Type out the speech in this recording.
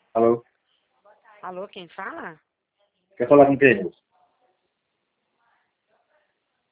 Alô? Alô, quem fala? Quer falar com quem?